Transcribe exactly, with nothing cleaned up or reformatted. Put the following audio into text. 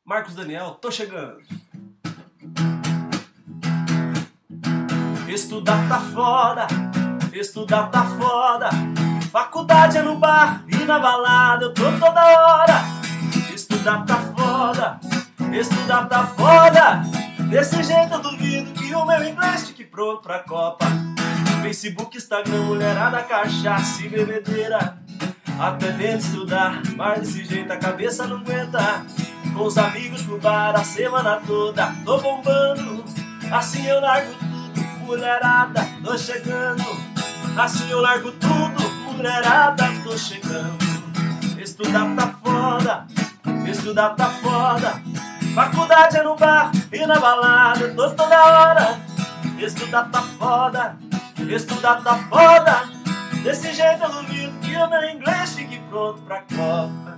Marcos Daniel, tô chegando. Estudar tá foda, estudar tá foda. Faculdade é no bar e na balada, eu tô toda hora. Estudar tá foda, estudar tá foda. Desse jeito eu duvido que o meu inglês fique pronto pra Copa. Facebook, Instagram, mulherada, cachaça e bebedeira. Aprendendo a estudar, mas desse jeito a cabeça não aguenta. Com os amigos pro bar a semana toda, tô bombando. Assim eu largo tudo, mulherada, tô chegando. Assim eu largo tudo, mulherada, tô chegando. Estudar tá foda, estudar tá foda. Faculdade é no bar e na balada, eu tô toda hora. Estudar tá foda, estudar tá foda. Desse jeito eu duvido que o meu inglês fique pronto pra Copa.